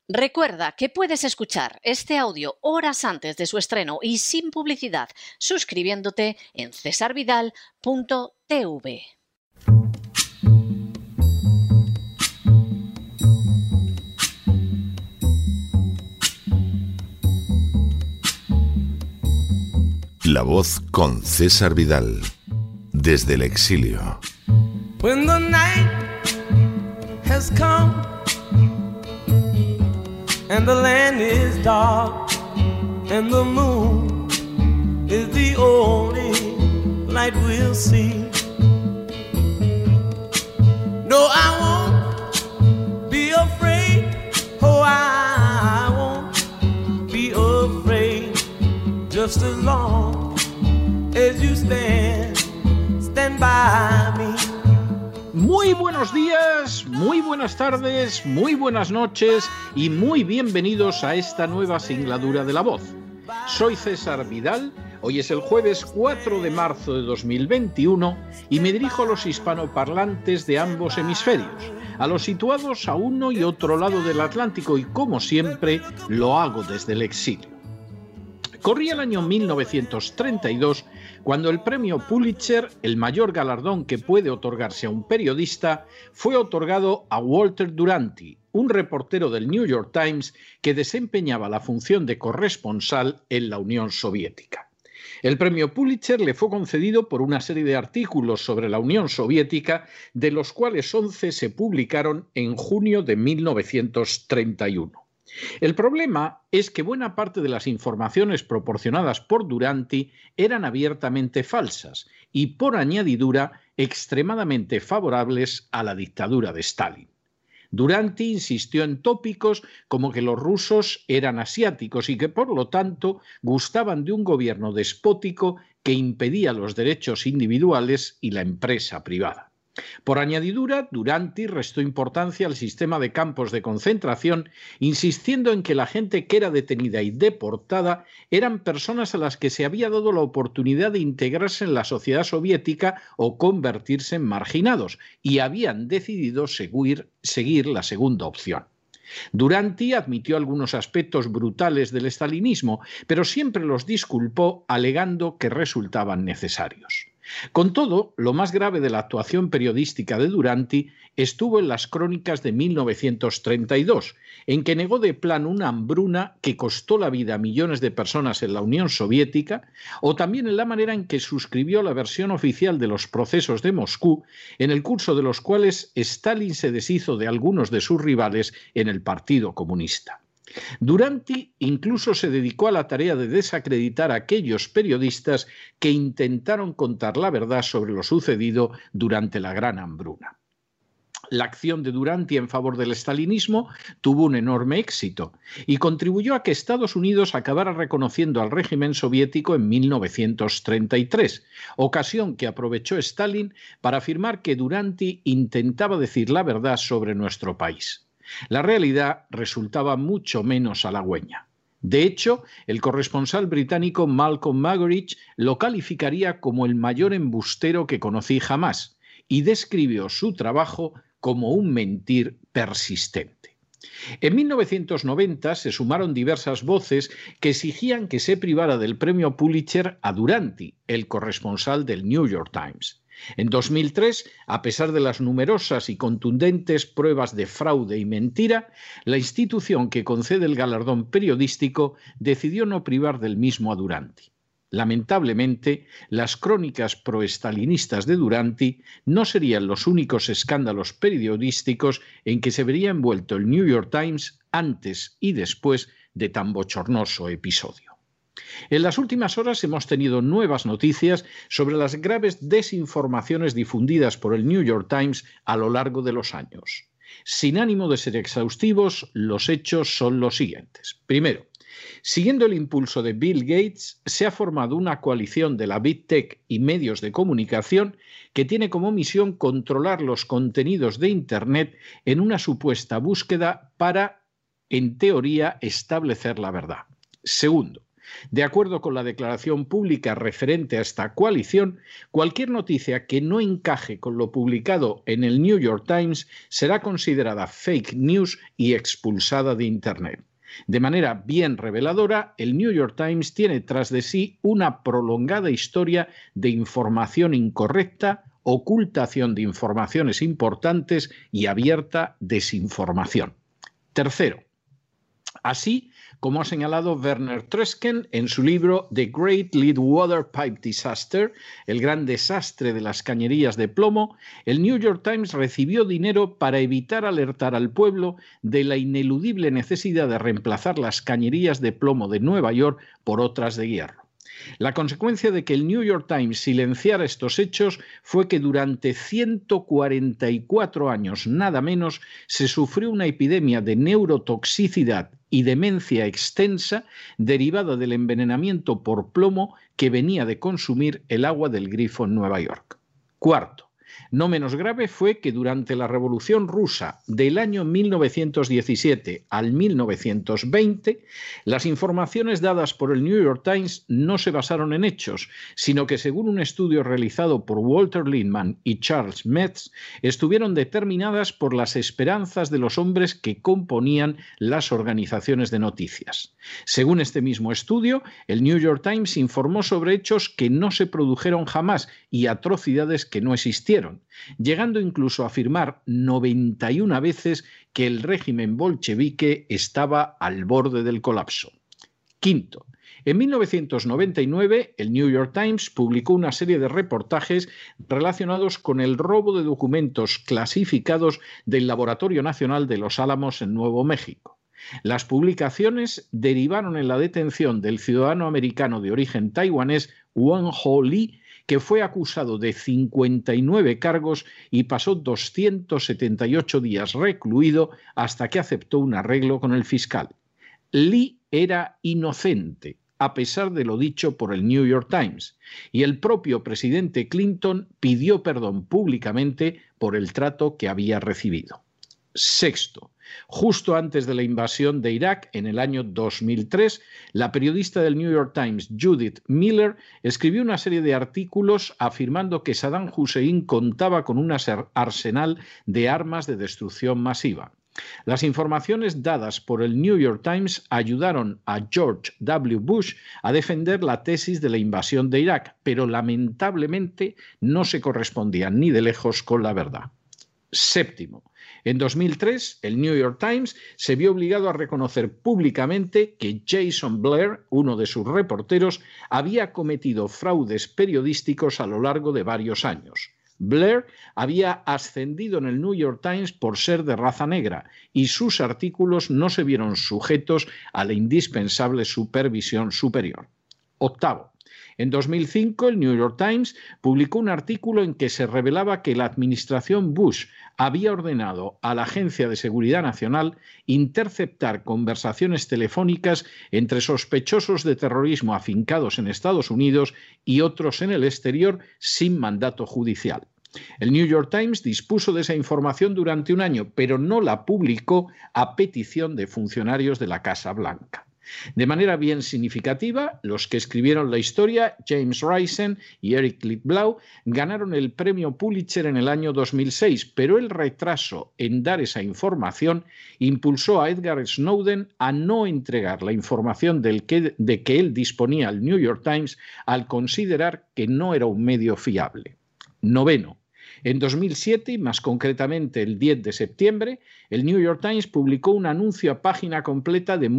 Recuerda que puedes escuchar este audio horas antes de su estreno y sin publicidad suscribiéndote en cesarvidal.tv. La Voz con César Vidal, desde el exilio. When the night has come and the land is dark and the moon is the only light we'll see. No, I won't be afraid. Oh, I won't be afraid. Just as long as you stand by me. Muy buenos días, muy buenas tardes, muy buenas noches y muy bienvenidos a esta nueva singladura de La Voz. Soy César Vidal, hoy es el jueves 4 de marzo de 2021 y me dirijo a los hispanoparlantes de ambos hemisferios, a los situados a uno y otro lado del Atlántico, y como siempre lo hago desde el exilio. Corría el año 1932 cuando el premio Pulitzer, el mayor galardón que puede otorgarse a un periodista, fue otorgado a Walter Duranty, un reportero del New York Times que desempeñaba la función de corresponsal en la Unión Soviética. El premio Pulitzer le fue concedido por una serie de artículos sobre la Unión Soviética, de los cuales 11 se publicaron en junio de 1931. El problema es que buena parte de las informaciones proporcionadas por Duranty eran abiertamente falsas y, por añadidura, extremadamente favorables a la dictadura de Stalin. Duranty insistió en tópicos como que los rusos eran asiáticos y que, por lo tanto, gustaban de un gobierno despótico que impedía los derechos individuales y la empresa privada. Por añadidura, Duranty restó importancia al sistema de campos de concentración, insistiendo en que la gente que era detenida y deportada eran personas a las que se había dado la oportunidad de integrarse en la sociedad soviética o convertirse en marginados, y habían decidido seguir la segunda opción. Duranty admitió algunos aspectos brutales del estalinismo, pero siempre los disculpó alegando que resultaban necesarios. Con todo, lo más grave de la actuación periodística de Duranty estuvo en las crónicas de 1932, en que negó de plano una hambruna que costó la vida a millones de personas en la Unión Soviética, o también en la manera en que suscribió la versión oficial de los procesos de Moscú, en el curso de los cuales Stalin se deshizo de algunos de sus rivales en el Partido Comunista. Duranty incluso se dedicó a la tarea de desacreditar a aquellos periodistas que intentaron contar la verdad sobre lo sucedido durante la Gran Hambruna. La acción de Duranty en favor del estalinismo tuvo un enorme éxito y contribuyó a que Estados Unidos acabara reconociendo al régimen soviético en 1933, ocasión que aprovechó Stalin para afirmar que Duranty intentaba decir la verdad sobre nuestro país. La realidad resultaba mucho menos halagüeña. De hecho, el corresponsal británico Malcolm Muggeridge lo calificaría como el mayor embustero que conocí jamás y describió su trabajo como un mentir persistente. En 1990 se sumaron diversas voces que exigían que se privara del premio Pulitzer a Duranty, el corresponsal del New York Times. En 2003, a pesar de las numerosas y contundentes pruebas de fraude y mentira, la institución que concede el galardón periodístico decidió no privar del mismo a Duranty. Lamentablemente, las crónicas proestalinistas de Duranty no serían los únicos escándalos periodísticos en que se vería envuelto el New York Times antes y después de tan bochornoso episodio. En las últimas horas hemos tenido nuevas noticias sobre las graves desinformaciones difundidas por el New York Times a lo largo de los años. Sin ánimo de ser exhaustivos, los hechos son los siguientes. Primero, siguiendo el impulso de Bill Gates, se ha formado una coalición de la Big Tech y medios de comunicación que tiene como misión controlar los contenidos de Internet en una supuesta búsqueda para, en teoría, establecer la verdad. Segundo, De acuerdo con la declaración pública referente a esta coalición, cualquier noticia que no encaje con lo publicado en el New York Times será considerada fake news y expulsada de Internet. De manera bien reveladora, el New York Times tiene tras de sí una prolongada historia de información incorrecta, ocultación de informaciones importantes y abierta desinformación. Tercero, así como ha señalado Werner Trösken en su libro The Great Lead Water Pipe Disaster, el gran desastre de las cañerías de plomo, el New York Times recibió dinero para evitar alertar al pueblo de la ineludible necesidad de reemplazar las cañerías de plomo de Nueva York por otras de hierro. La consecuencia de que el New York Times silenciara estos hechos fue que durante 144 años, nada menos, se sufrió una epidemia de neurotoxicidad y demencia extensa derivada del envenenamiento por plomo que venía de consumir el agua del grifo en Nueva York. Cuarto, no menos grave fue que durante la Revolución Rusa del año 1917 al 1920, las informaciones dadas por el New York Times no se basaron en hechos, sino que según un estudio realizado por Walter Lippmann y Charles Metz, estuvieron determinadas por las esperanzas de los hombres que componían las organizaciones de noticias. Según este mismo estudio, el New York Times informó sobre hechos que no se produjeron jamás y atrocidades que no existieron, llegando incluso a afirmar 91 veces que el régimen bolchevique estaba al borde del colapso. Quinto, en 1999 el New York Times publicó una serie de reportajes relacionados con el robo de documentos clasificados del Laboratorio Nacional de Los Álamos en Nuevo México. Las publicaciones derivaron en la detención del ciudadano americano de origen taiwanés Won Ho Lee, que fue acusado de 59 cargos y pasó 278 días recluido hasta que aceptó un arreglo con el fiscal. Lee era inocente, a pesar de lo dicho por el New York Times, y el propio presidente Clinton pidió perdón públicamente por el trato que había recibido. Sexto, justo antes de la invasión de Irak, en el año 2003, la periodista del New York Times, Judith Miller, escribió una serie de artículos afirmando que Saddam Hussein contaba con un arsenal de armas de destrucción masiva. Las informaciones dadas por el New York Times ayudaron a George W. Bush a defender la tesis de la invasión de Irak, pero lamentablemente no se correspondían ni de lejos con la verdad. Séptimo, en 2003, el New York Times se vio obligado a reconocer públicamente que Jason Blair, uno de sus reporteros, había cometido fraudes periodísticos a lo largo de varios años. Blair había ascendido en el New York Times por ser de raza negra y sus artículos no se vieron sujetos a la indispensable supervisión superior. Octavo, en 2005 el New York Times publicó un artículo en que se revelaba que la administración Bush había ordenado a la Agencia de Seguridad Nacional interceptar conversaciones telefónicas entre sospechosos de terrorismo afincados en Estados Unidos y otros en el exterior sin mandato judicial. El New York Times dispuso de esa información durante un año, pero no la publicó a petición de funcionarios de la Casa Blanca. De manera bien significativa, los que escribieron la historia, James Risen y Eric Lichtblau, ganaron el premio Pulitzer en el año 2006, pero el retraso en dar esa información impulsó a Edward Snowden a no entregar la información de que él disponía al New York Times al considerar que no era un medio fiable. Noveno. En 2007, y más concretamente el 10 de septiembre, el New York Times publicó un anuncio a página completa de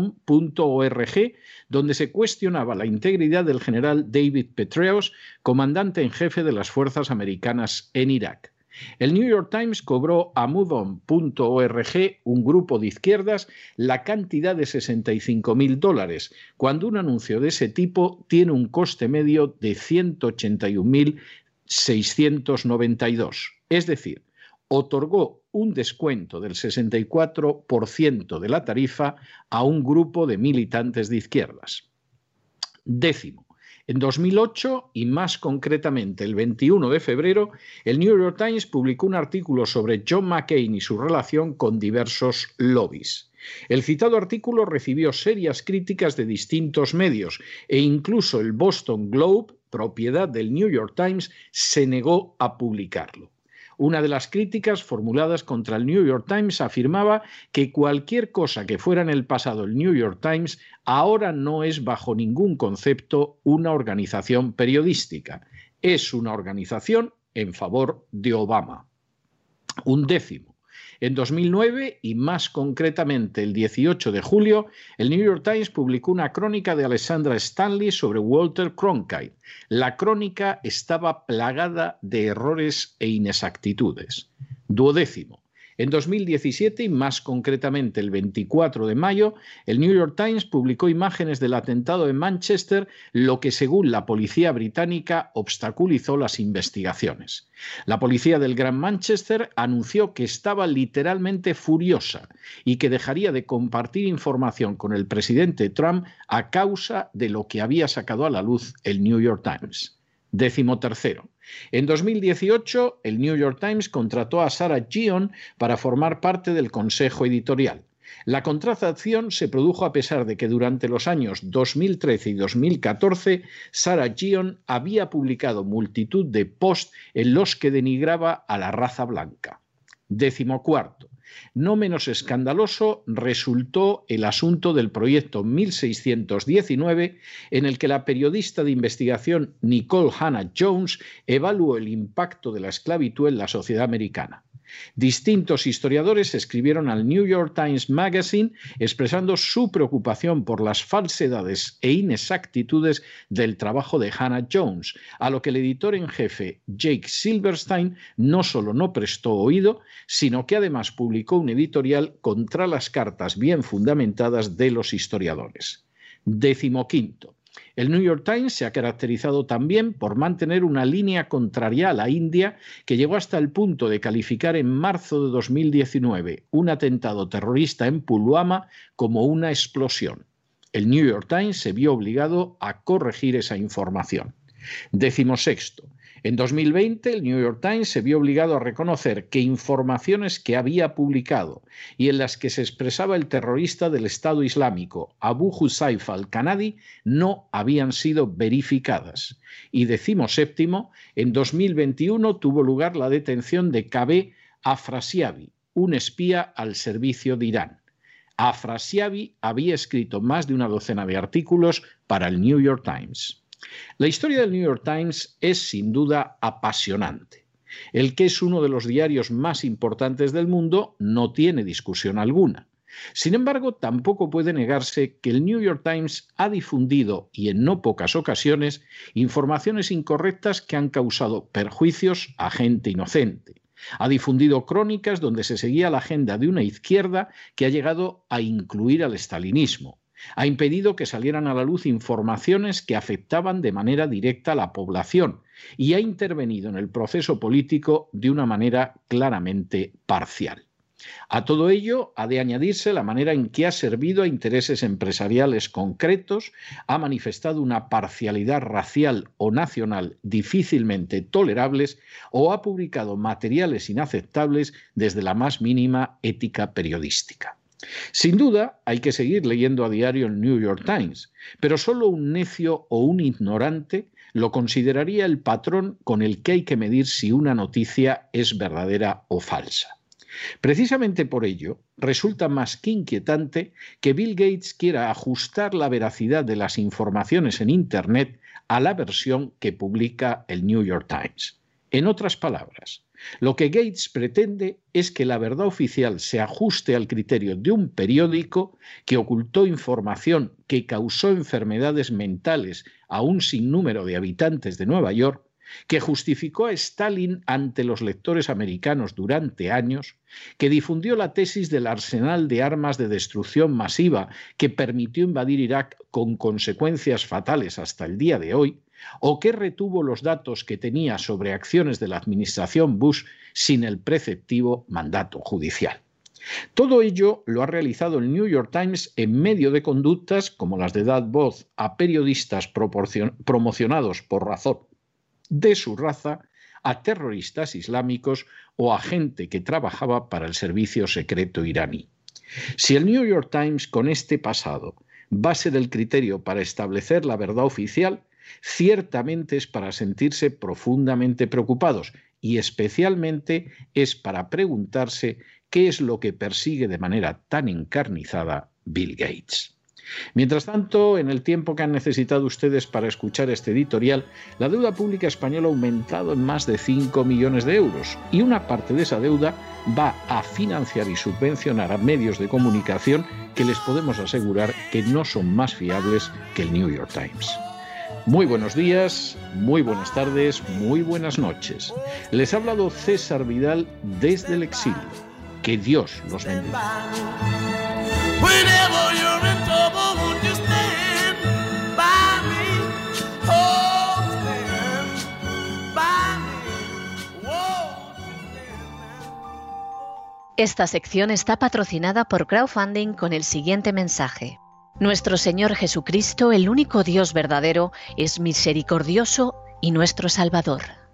moveon.org donde se cuestionaba la integridad del general David Petraeus, comandante en jefe de las fuerzas americanas en Irak. El New York Times cobró a moveon.org, un grupo de izquierdas, la cantidad de $65.000, cuando un anuncio de ese tipo tiene un coste medio de $181.692, es decir, otorgó un descuento del 64% de la tarifa a un grupo de militantes de izquierdas. Décimo, en 2008 y más concretamente el 21 de febrero, el New York Times publicó un artículo sobre John McCain y su relación con diversos lobbies. El citado artículo recibió serias críticas de distintos medios e incluso el Boston Globe, propiedad del New York Times, se negó a publicarlo. Una de las críticas formuladas contra el New York Times afirmaba que cualquier cosa que fuera en el pasado el New York Times ahora no es bajo ningún concepto una organización periodística. Es una organización en favor de Obama. Un décimo. En 2009, y más concretamente el 18 de julio, el New York Times publicó una crónica de Alexandra Stanley sobre Walter Cronkite. La crónica estaba plagada de errores e inexactitudes. Duodécimo. En 2017, y más concretamente el 24 de mayo, el New York Times publicó imágenes del atentado en Manchester, lo que según la policía británica obstaculizó las investigaciones. La policía del Gran Manchester anunció que estaba literalmente furiosa y que dejaría de compartir información con el presidente Trump a causa de lo que había sacado a la luz el New York Times. 13. En 2018, el New York Times contrató a Sarah Geon para formar parte del consejo editorial. La contratación se produjo a pesar de que durante los años 2013 y 2014 Sarah Geon había publicado multitud de posts en los que denigraba a la raza blanca. 14. No menos escandaloso resultó el asunto del proyecto 1619, en el que la periodista de investigación Nicole Hannah Jones evaluó el impacto de la esclavitud en la sociedad americana. Distintos historiadores escribieron al New York Times Magazine expresando su preocupación por las falsedades e inexactitudes del trabajo de Hannah Jones, a lo que el editor en jefe Jake Silverstein no solo no prestó oído, sino que además publicó un editorial contra las cartas bien fundamentadas de los historiadores. 15. El New York Times se ha caracterizado también por mantener una línea contraria a la India que llegó hasta el punto de calificar en marzo de 2019 un atentado terrorista en Pulwama como una explosión. El New York Times se vio obligado a corregir esa información. 16. En 2020, el New York Times se vio obligado a reconocer que informaciones que había publicado y en las que se expresaba el terrorista del Estado Islámico, Abu Huzaifa al-Kanadi, no habían sido verificadas. Y 17, en 2021 tuvo lugar la detención de Kaveh Afrasiabi, un espía al servicio de Irán. Afrasiabi había escrito más de una docena de artículos para el New York Times. La historia del New York Times es sin duda apasionante. El que es uno de los diarios más importantes del mundo no tiene discusión alguna. Sin embargo, tampoco puede negarse que el New York Times ha difundido, y en no pocas ocasiones, informaciones incorrectas que han causado perjuicios a gente inocente. Ha difundido crónicas donde se seguía la agenda de una izquierda que ha llegado a incluir al estalinismo. Ha impedido que salieran a la luz informaciones que afectaban de manera directa a la población y ha intervenido en el proceso político de una manera claramente parcial. A todo ello ha de añadirse la manera en que ha servido a intereses empresariales concretos, ha manifestado una parcialidad racial o nacional difícilmente tolerables o ha publicado materiales inaceptables desde la más mínima ética periodística. Sin duda, hay que seguir leyendo a diario el New York Times, pero solo un necio o un ignorante lo consideraría el patrón con el que hay que medir si una noticia es verdadera o falsa. Precisamente por ello, resulta más que inquietante que Bill Gates quiera ajustar la veracidad de las informaciones en Internet a la versión que publica el New York Times. En otras palabras, lo que Gates pretende es que la verdad oficial se ajuste al criterio de un periódico que ocultó información que causó enfermedades mentales a un sinnúmero de habitantes de Nueva York, que justificó a Stalin ante los lectores americanos durante años, que difundió la tesis del arsenal de armas de destrucción masiva que permitió invadir Irak con consecuencias fatales hasta el día de hoy, o que retuvo los datos que tenía sobre acciones de la administración Bush sin el preceptivo mandato judicial. Todo ello lo ha realizado el New York Times en medio de conductas como las de dar voz a periodistas promocionados por razón de su raza, a terroristas islámicos o a gente que trabajaba para el servicio secreto iraní. Si el New York Times con este pasado va a ser el criterio para establecer la verdad oficial, ciertamente es para sentirse profundamente preocupados y especialmente es para preguntarse qué es lo que persigue de manera tan encarnizada Bill Gates. Mientras tanto, en el tiempo que han necesitado ustedes para escuchar este editorial, la deuda pública española ha aumentado en más de 5 millones de euros y una parte de esa deuda va a financiar y subvencionar a medios de comunicación que les podemos asegurar que no son más fiables que el New York Times. Muy buenos días, muy buenas tardes, muy buenas noches. Les ha hablado César Vidal desde el exilio. Que Dios los bendiga. Esta sección está patrocinada por crowdfunding con el siguiente mensaje. Nuestro Señor Jesucristo, el único Dios verdadero, es misericordioso y nuestro Salvador.